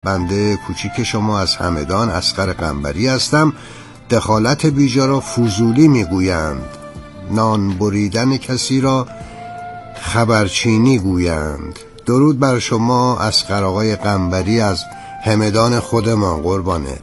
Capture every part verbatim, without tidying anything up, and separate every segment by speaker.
Speaker 1: بنده کوچیک شما از همدان اصغر قنبری هستم. دخالت بیجا را فضولی میگویند، نان بریدن کسی را خبرچینی گویند. درود بر شما اصغر آقای قنبری از همدان خودمان قربانه.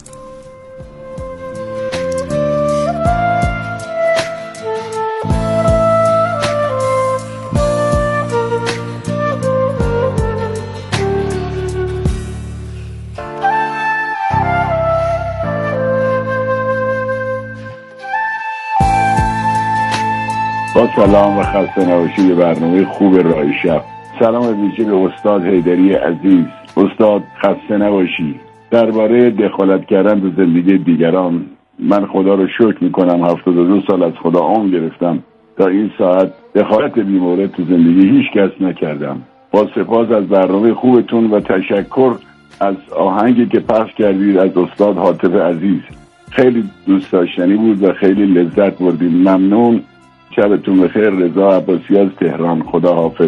Speaker 2: با سلام و خسته نباشید به برنامه خوب راه شب. سلام ویژه به استاد حیدری عزیز. استاد خسته نباشی. درباره دخالت کردن تو زندگی دیگران، من خدا رو شکر میکنم هفتاد و دو سال از خدا عمر گرفتم تا این ساعت دخالت بی‌مورد تو زندگی هیچ کس نکردم. با سپاس از برنامه خوبتون و تشکر از آهنگی که پخش کردید از استاد حاطب عزیز. خیلی دوست داشتنی بود و خیلی لذت بردیم. ممنون. شبتون بخیر. رضا عباسی از تهران. خدا حافظ.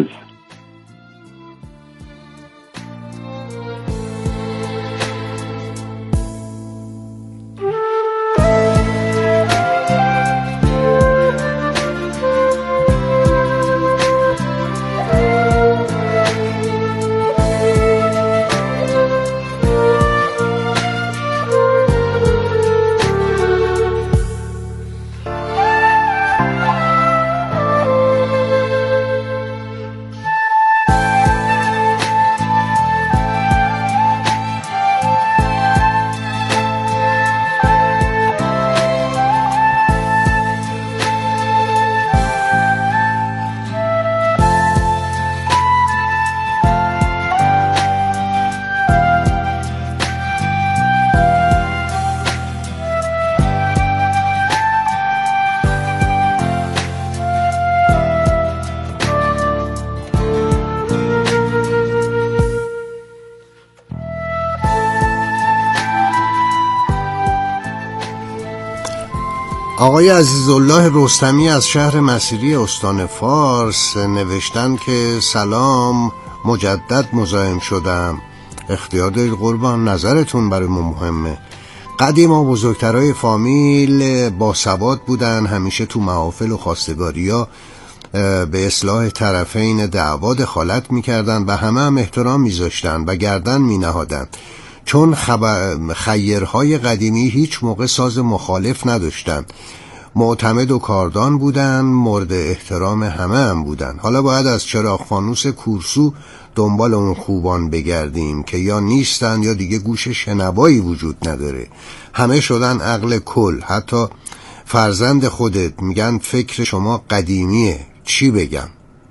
Speaker 1: آقای عزیزالله رستمی از شهر مسیری استان فارس نوشتن که سلام، مجدد مزاحم شدم. اختیار دارید قربان، نظرتون برای ما مهمه. قدیما بزرگترهای فامیل با سواد بودن، همیشه تو محافل و خواستگاری‌ها به اصلاح طرفین دعوا دخالت میکردن و همه هم احترام میذاشتن و گردن مینهادن، چون خبر... خیرهای قدیمی هیچ موقع ساز مخالف نداشتن، معتمد و کاردان بودن، مورد احترام همه هم بودن. حالا باید از چراغ فانوس کورسو دنبال اون خوبان بگردیم که یا نیستن یا دیگه گوش شنوایی وجود نداره. همه شدن عقل کل. حتی فرزند خودت میگن فکر شما قدیمیه. چی بگم؟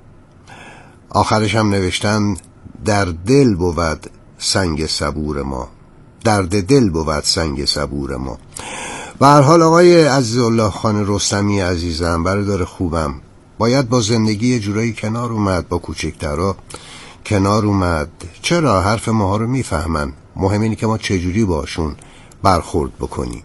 Speaker 1: آخرش هم نوشتن در دل بود سنگ صبور ما، درد دل بود سنگ صبور ما. به هر حال آقای عزیزالله خان رستمی عزیزم، برادر خوبم، باید با زندگی یه جورایی کنار اومد، با کوچکترها کنار اومد. چرا؟ حرف ماها رو میفهمن، مهم اینه که ما چجوری باشون برخورد بکنیم.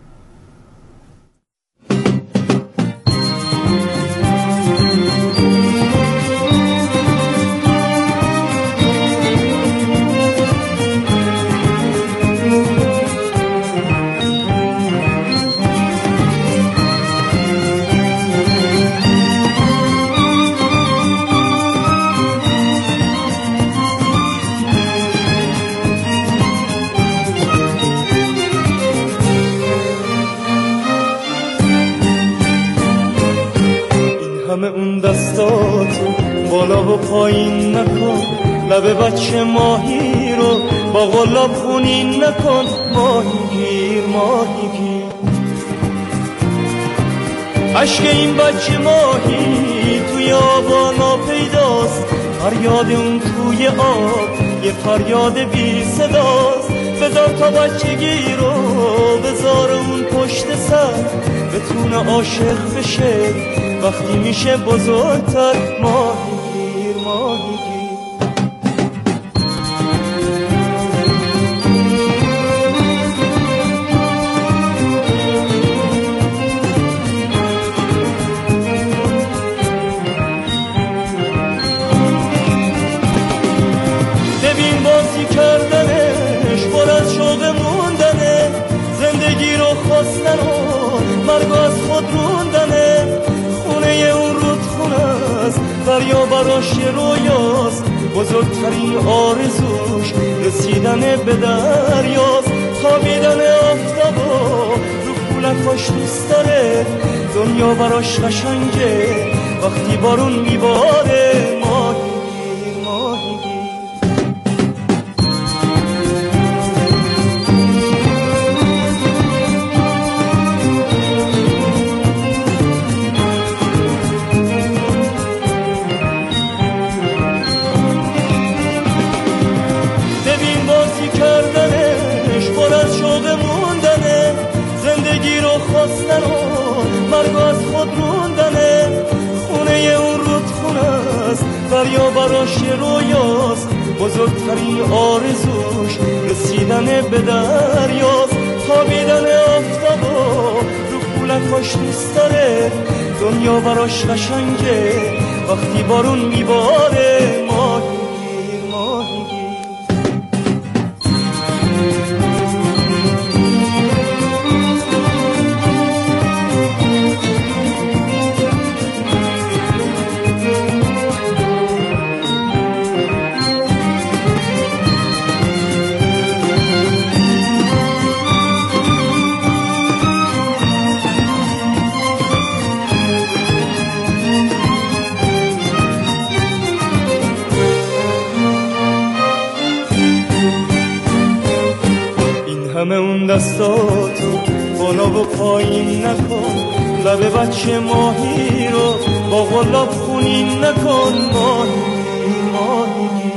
Speaker 3: اون دستاتو بالا و پایین نکن، لب بچه ماهی رو با غلاب خونین نکن. ماهی گیر ماهی گیر، عشق این بچه ماهی توی آبانا پیداست، فریاد اون توی آب یه فریاد بی صداست. بذار تا بچگی رو بذار اون پشت سر، بتونه عاشق بشه وقتی میشه بزرگتر. ماهی گیر ماهی گیر، ببین بازی کردنش براش رویاست، بزرگترین آرزوش رسیدن به دریاست. خوابیدن آفتابا رو کولکاش دوست داره، دنیا براش قشنگه وقتی بارون میباره. ماهی ماهی خواستن و مرگ از خود روندنه، خونه اون رودخونه است، دریا براش رویاست، بزرگترین آرزوش رسیدن به دریاست. خوابیدن آفتابا رو کولکاش دوست داره، دنیا براش قشنگه وقتی بارون میباره. ماهی ماهی همه اون دستاتو بالا و پایین نکن، لب بچه ماهی رو با غلاب خونین نکن. ماهی ماهی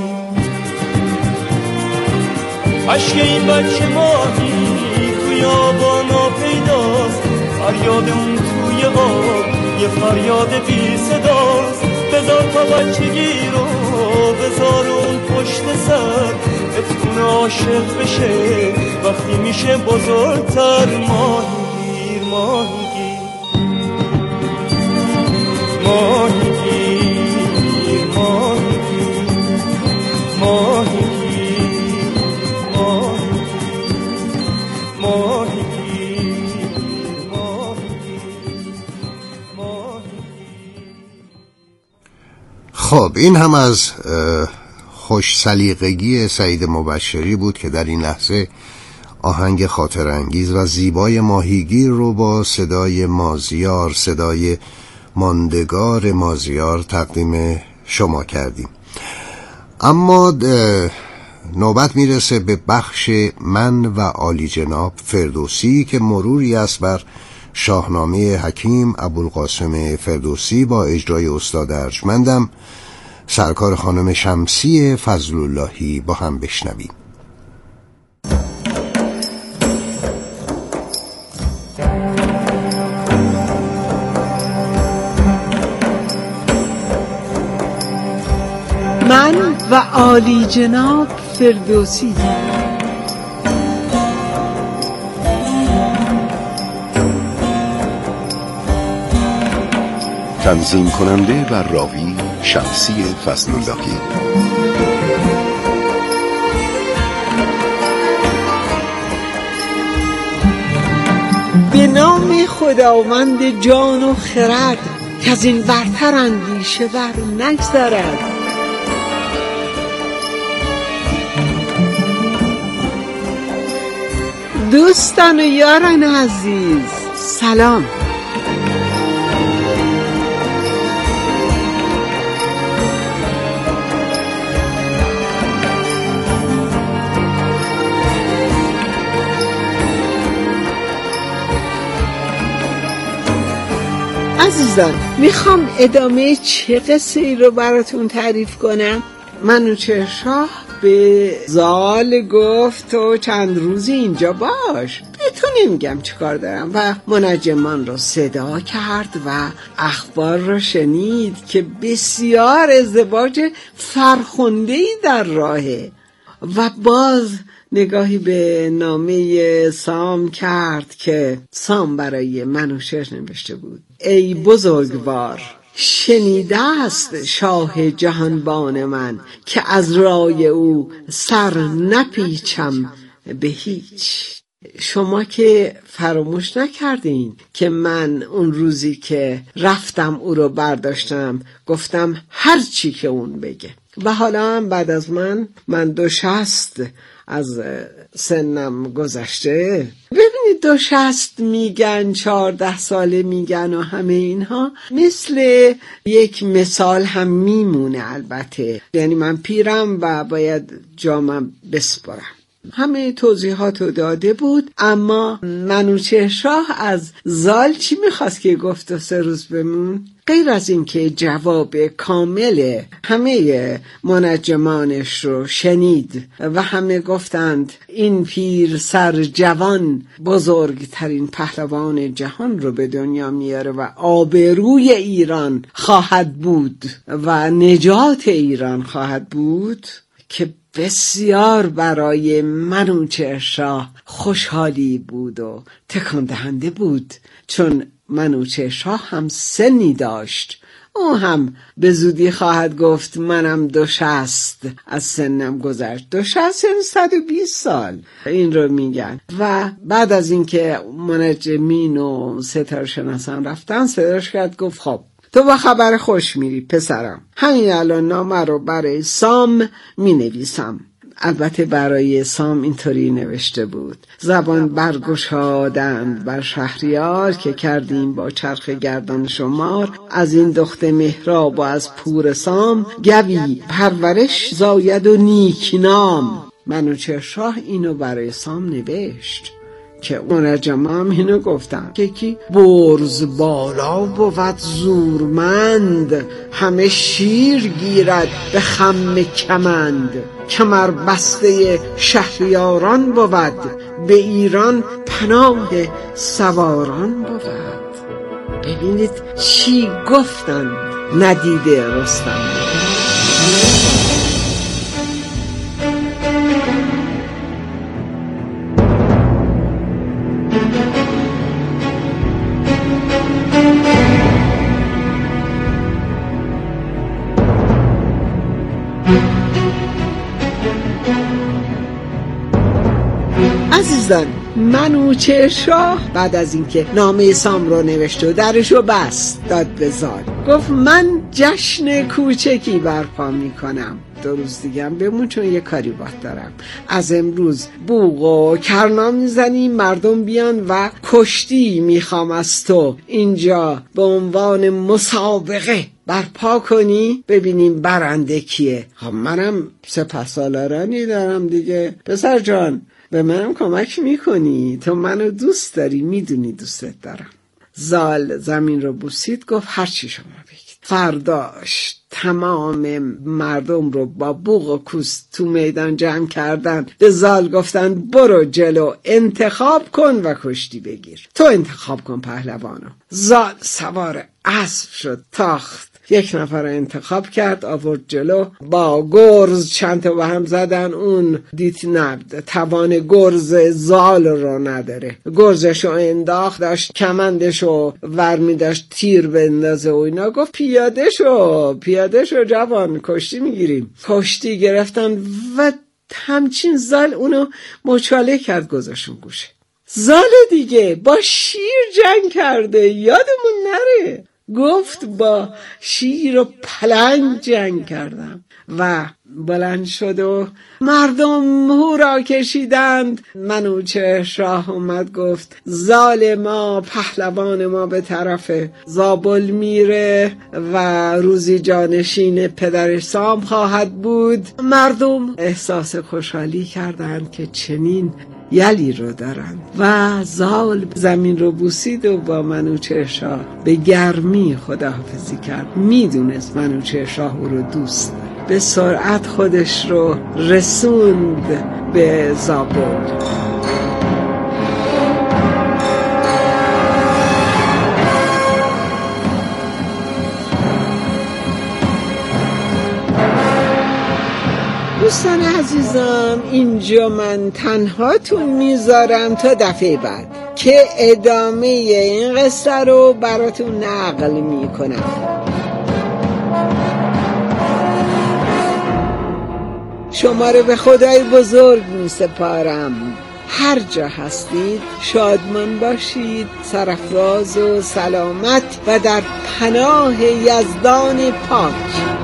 Speaker 3: عشق این بچه ماهی توی آبانا پیداست، فریاد اون توی آب یه فریاد بی صداست. بذار تا بچگی رو بذار اون پشت سر، بتونه عاشق بشه وقتی میشه بزرگتر. ماهی ماهی ماهی ماهی ماهی
Speaker 1: خب این هم از خوش سلیقگی سعید مبشری بود که در این لحظه آهنگ خاطر انگیز و زیبای ماهیگیر رو با صدای مازیار، صدای ماندگار مازیار تقدیم شما کردیم. اما نوبت میرسه به بخش من و عالی جناب فردوسی که مروری است بر شاهنامه حکیم ابوالقاسم فردوسی با اجرای استاد ارجمندم سرکار خانم شمسی فضل اللهی با هم بشنویم.
Speaker 4: من و عالی جناب فردوسی.
Speaker 5: تنظیم کننده و راوی شمسی فضل اللهی.
Speaker 4: به نام خداوند جان و خرد که از این برتر اندیشه بر نگذرد. دوستان و یاران عزیز سلام. عزیزان میخوام ادامه چه قصه ای رو براتون تعریف کنم. منوچهر به زال گفت تو چند روزی اینجا باش، بهتون نمیگم چه کار دارم، و منجمان رو صدا کرد و اخبار رو شنید که بسیار ازدواج فرخنده‌ای در راهه و باز نگاهی به نامه سام کرد که سام برای منوچهر نوشته بود. ای بزرگوار، شنیده است شاه جهانبان من که از رای او سر نپیچم به هیچ. شما که فراموش نکردین که من اون روزی که رفتم او رو برداشتم گفتم هر چی که اون بگه. و حالا هم بعد از من من دو شست از سنم گذشته. ببینید دو شست میگن، چهارده ساله میگن و همه اینها مثل یک مثال هم میمونه. البته یعنی من پیرم و باید جامم بسپارم. همه توضیحات رو داده بود، اما منوچهر شاه از زال چی میخواست که گفت و سه روز بمون؟ غیر از این که جواب کامل همه منجمانش رو شنید و همه گفتند این پیر سر جوان بزرگترین پهلوان جهان رو به دنیا میاره و آبروی ایران خواهد بود و نجات ایران خواهد بود، که بسیار برای منوچهر شاه خوشحالی بود و تکان دهنده بود، چون منوچهر شاه هم سنی داشت. او هم به زودی خواهد گفت منم دو شست از سنم گذشت. دو شست یعنی صد و بیست سال این رو میگن. و بعد از اینکه منجمین و ستاره شناسان رفتن، صداش کرد گفت خب تو با خبر خوش میری پسرم، همین الان نامه رو برای سام می نویسم. البته برای سام اینطوری نوشته بود: زبان برگشادند بر شهریار که کردیم با چرخ گردان شمار، از این دخت مهراب و از پور سام، گوی پرورش زاید و نیک نام. منوچهر شاه اینو برای سام نوشت که منجم هم اینو گفتن که کی برز بالا بود زورمند، همه شیر گیرد به خم کمند. کمر بسته شهریاران بود، به ایران پناه سواران بود. ببینید چی گفتن ندیده رستم. عزیزان، منوچهر شاه بعد از اینکه نامه سام رو نوشت و درشو بست داد به زال، گفت من جشن کوچکی برپا میکنم. دو روز دیگه هم بمون چون یه کاری باید دارم. از امروز بوق و کرنا میزنیم، مردم بیان و کشتی میخوام از تو اینجا به عنوان مسابقه برپا کنی، ببینیم برنده کیه. خب منم سپهسالارانی دارم دیگه. پسر جان به منم کمک میکنی، تو منو دوست داری، میدونی دوستت دارم. زال زمین رو بوسید، گفت هر چی شما بگید. فرداش تمام مردم رو با بوق و کوس تو میدان جمع کردن، به زال گفتن برو جلو انتخاب کن و کشتی بگیر، تو انتخاب کن پهلوانو. زال سوار اسب شد، تاخت، یک نفر انتخاب کرد، آورد جلو، با گرز چند تا با هم زدن. اون دید نبد توان گرز زال رو نداره، گرزشو انداخت، داشت کمندشو ورمی داشت تیر بندازه و اینا. گفت پیاده شو پیاده شو جوان، کشتی میگیریم. کشتی گرفتن و همچین زال اونو مچاله کرد، گذاشون گوشه. زال دیگه با شیر جنگ کرده، یادمون نره. گفت با شیر و پلنگ جنگ کردم. و بلند شد و مردم هورا کشیدند. منوچهر شاه اومد گفت زال ما، پهلوان ما به طرف زابل میره و روزی جانشین پدر سام خواهد بود. مردم احساس خوشحالی کردند که چنین یلی رو دارن و زال زمین رو بوسید و با منوچهر شاه به گرمی خداحافظی کرد. میدونست منوچهر شاه او رو دوست داره. به سرعت خودش رو رسوند به زابل. دوستان عزیزم، اینجا من تنهاتون میذارم تا دفعه بعد که ادامه این قصه رو براتون نقل میکنم. شما رو به خدای بزرگ میسپارم. هر جا هستید شادمان باشید، سرافراز و سلامت و در پناه یزدان پاک.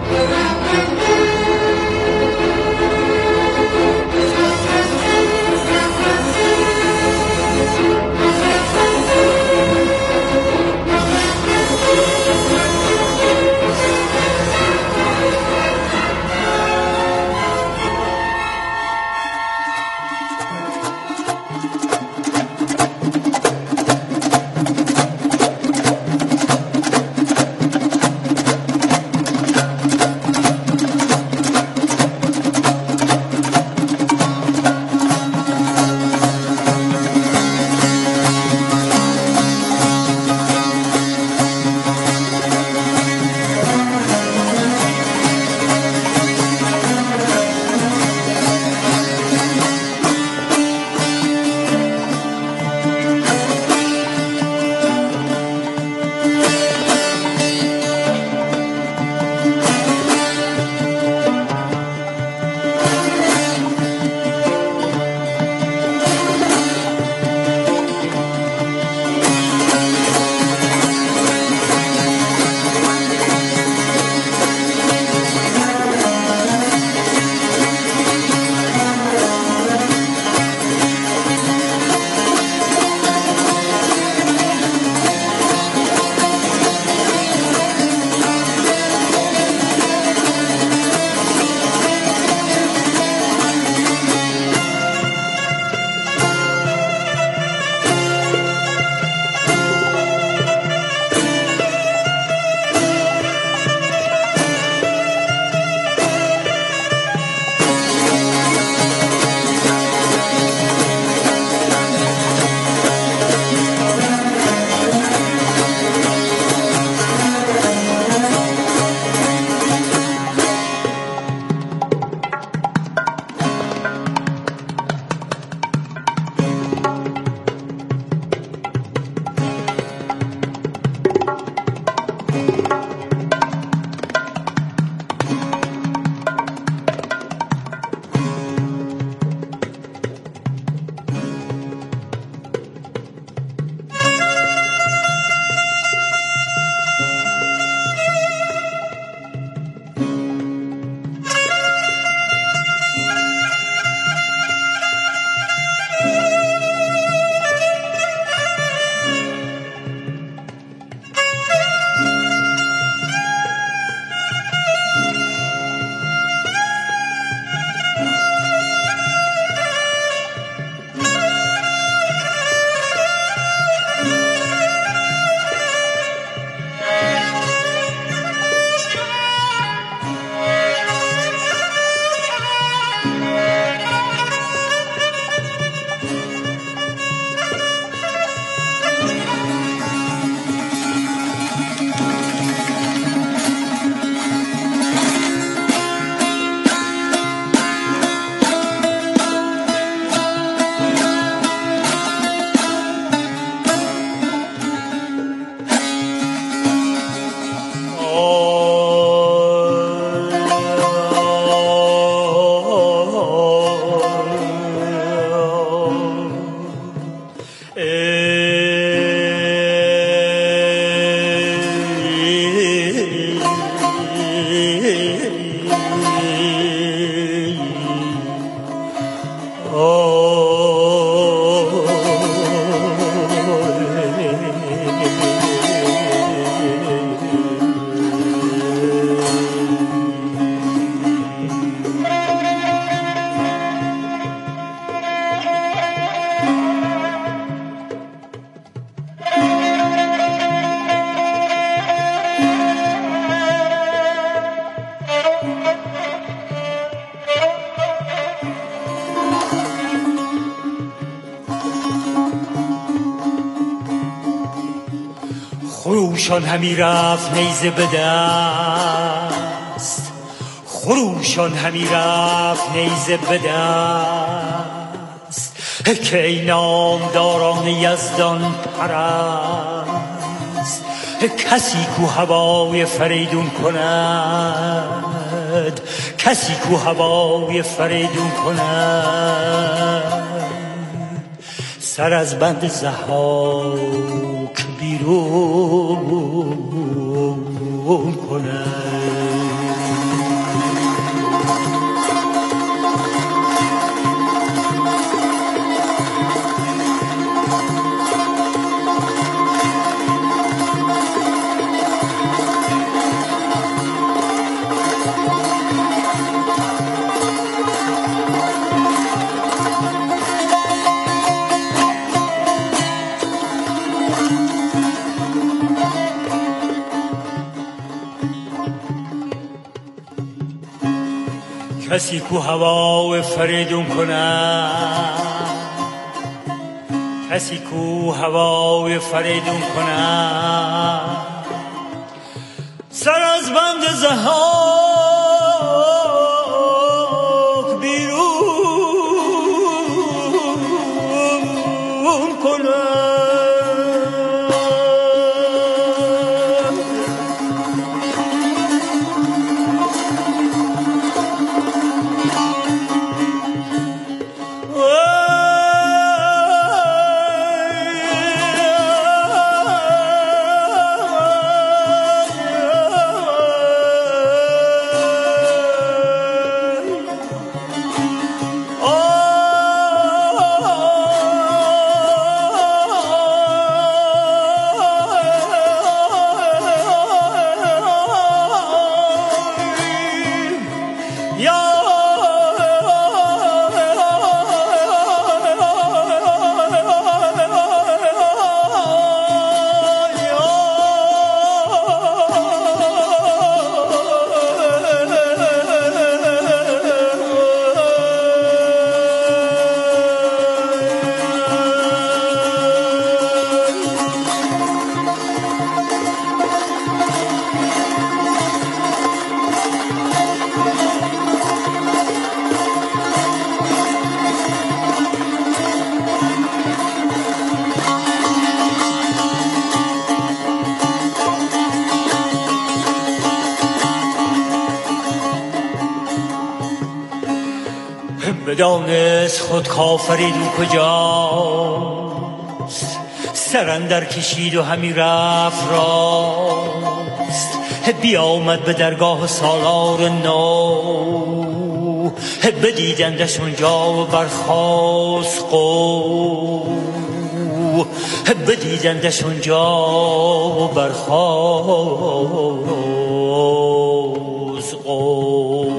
Speaker 3: خروشان همی رفت نیزه به دست، خروشان همی رفت نیزه به دست، که ای نامداران یزدان پرست، کسی کو هوای فریدون کند، کسی کو هوای فریدون کند. سر از بند ضحاک بیرون کنم. کسی کو هوا فریدون کنه، کسی کو هوا فریدون کنه، سر از بند ضحاک بیرون کنه. بدانست خود کافرید او کجاست، سرندر کشید و همی رفت راست. بیامد به درگاه سالار نو، بدیدندش اونجا و برخاست قو، بدیدندش اونجا و برخاست قو.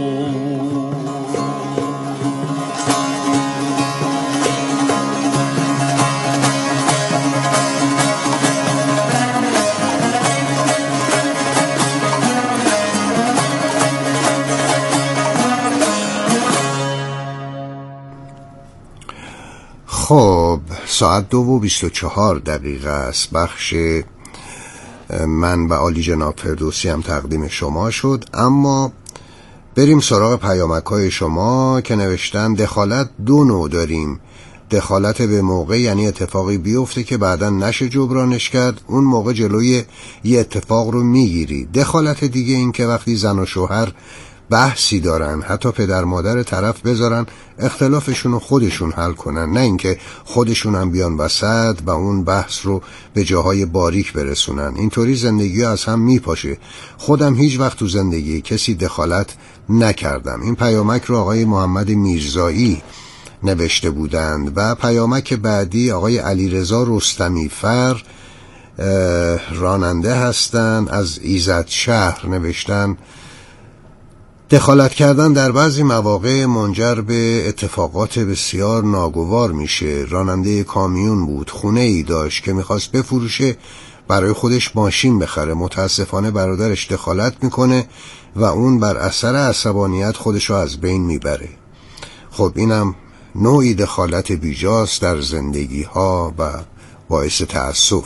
Speaker 1: خب ساعت دو و بیست و چهار دقیقه است. بخش من و عالی جناب فردوسی هم تقدیم شما شد، اما بریم سراغ پیامک های شما که نوشتن دخالت دو نوع داریم. دخالت به موقع، یعنی اتفاقی بیفته که بعدا نشه جبرانش کرد، اون موقع جلوی یه اتفاق رو میگیری. دخالت دیگه این که وقتی زن و شوهر بحثی دارن، حتی پدر مادر طرف بذارن اختلافشون رو خودشون حل کنن، نه اینکه خودشون هم بیان وسط و اون بحث رو به جاهای باریک برسونن. اینطوری زندگی از هم میپاشه. خودم هیچ وقت تو زندگی کسی دخالت نکردم. این پیامک رو آقای محمد میرزایی نوشته بودند. و پیامک بعدی آقای علیرضا رستمی فر راننده هستند از ایزد شهر نوشتن دخالت کردن در بعضی مواقع منجر به اتفاقات بسیار ناگوار میشه. راننده کامیون بود، خونه ای داشت که میخواست بفروشه، برای خودش ماشین بخره. متاسفانه برادرش دخالت میکنه و اون بر اثر عصبانیت خودشو از بین میبره. خب اینم نوعی دخالت بیجاست در زندگی ها و باعث تأسف.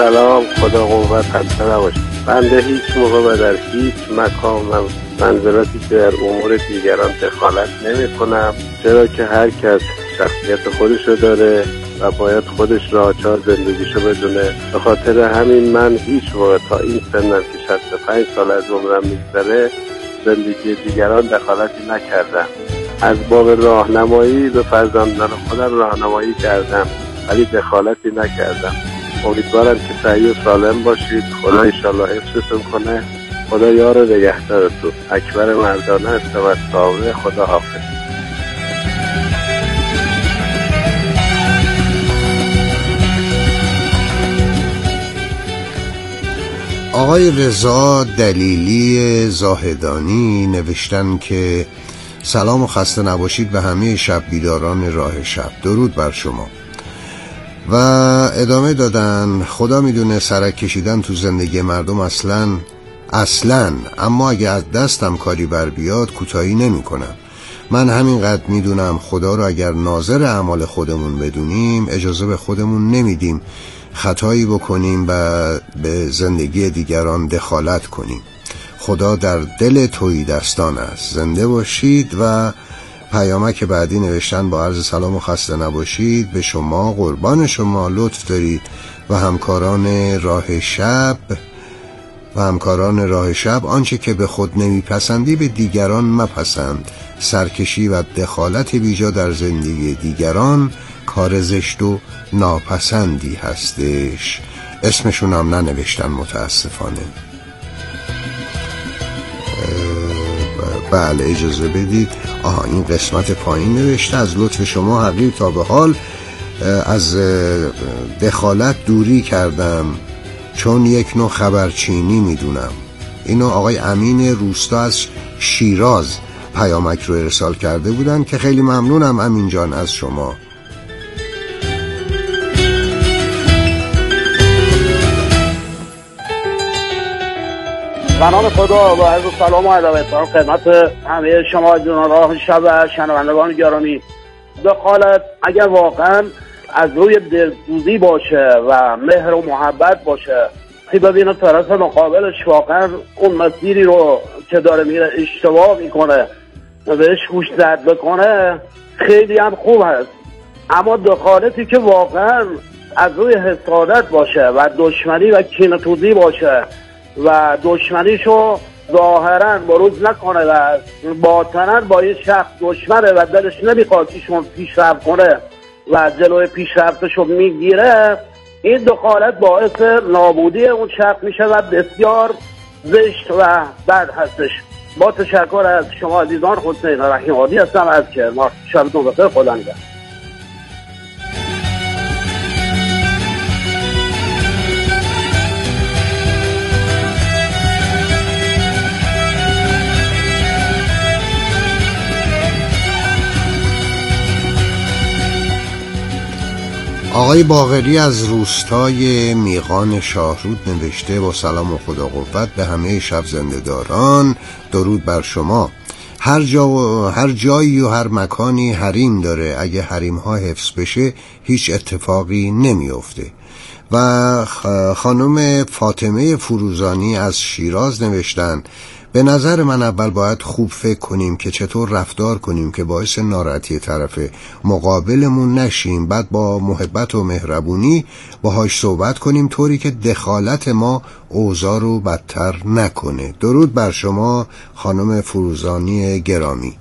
Speaker 6: سلام، خدا قوت، خسته نباشید. بنده هیچ موقع و در هیچ مکان و منزلتی که در امور دیگران دخالت نمی کنم، چرا که هر کس شخصیت خودش رو داره و باید خودش راهچار زندگیشو بدونه. به خاطر همین من هیچ موقع تا این سنم که شصت و پنج سال از عمرم میگذره زندگی دیگران دخالتی نکردم. از باب راهنمایی به فرزندان خودم راهنمایی کردم ولی دخالتی نکردم. امیدوارم که صحیح و سالم باشید. خدا انشالله حفظتون کنه. خدا یار و نگهدارتون. اکبر مردانه هستم از ساوه. خدا حافظ.
Speaker 1: آقای رضا دلیلی زاهدانی نوشتن که سلام و خسته نباشید به همه شب بیداران راه شب. درود بر شما. و ادامه دادن خدا میدونه سرک کشیدن تو زندگی مردم اصلا اصلا اما اگه از دستم کاری بر بیاد کوتاهی نمی کنم. من همینقدر میدونم خدا رو اگر ناظر اعمال خودمون بدونیم اجازه به خودمون نمیدیم خطایی بکنیم و به زندگی دیگران دخالت کنیم. خدا در دل تویی دستان است. زنده باشید. و پیامک بعدی نوشتن با عرض سلام و خسته نباشید به شما، قربان شما، لطف دارید و همکاران راه شب و همکاران راه شب آنچه که به خود نمیپسندی به دیگران مپسند. سرکشی و دخالت بیجا در زندگی دیگران کار زشت و ناپسندی هستش. اسمشون هم ننوشتن متاسفانه. بله اجازه بدید. آها این قسمت پایین نوشته از لطف شما حقیر تا به حال از دخالت دوری کردم چون یک نوع خبرچینی میدونم. اینو آقای امین روستا از شیراز پیامک رو ارسال کرده بودن که خیلی ممنونم امین جان از شما.
Speaker 7: به نام خدا و عرض سلام و ادب و احترام خدمت همه شما جنان راه شب و شنوندگان گرامی. دخالت اگر واقعا از روی دلسوزی باشه و مهر و محبت باشه که ببینه طرف مقابلش واقعا اون مسیری رو که داره میره اشتباه میکنه و بهش گوش زد بکنه خیلی هم خوب هست. اما دخالتی که واقعا از روی حسادت باشه و دشمنی و کینه‌توزی باشه و دشمنیشو ظاهرا بروز نکنه و باطنا با یه شخص دشمنه و دلش نمیخواد ایشون پیشرفت کنه و جلوی پیشرفتشو میگیره، این دخالت باعث نابودی اون شخص میشه و بسیار زشت و بد هستش. با تشکر از شما عزیزان، حسین رحیم‌آبادی هستم از کرمان. شبتون بخیر. خدا نگهدار.
Speaker 1: آقای باقری از روستای میغان شاهرود نوشته با سلام و خدا قوت به همه شب زنده داران. درود بر شما. هر جا و هر جایی و هر مکانی حریم داره. اگه حریم ها حفظ بشه هیچ اتفاقی نمیفته. و خانم فاطمه فروزانی از شیراز نوشتن به نظر من اول باید خوب فکر کنیم که چطور رفتار کنیم که باعث ناراحتی طرف مقابلمون نشیم. بعد با محبت و مهربونی باهاش صحبت کنیم طوری که دخالت ما اوضاع رو بدتر نکنه. درود بر شما خانم فروزانی گرامی.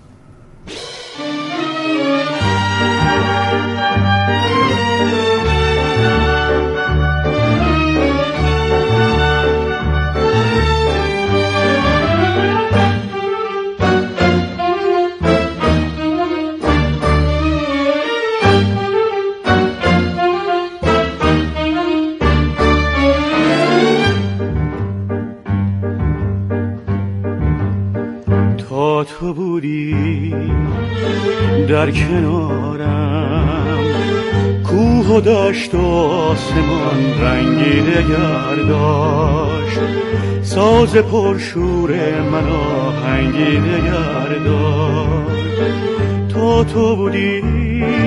Speaker 3: تو بودی در کنارم، کوه و دشت و آسمان رنگی دگر داشت، ساز پرشور من آهنگی دگر داشت. تو تو بودی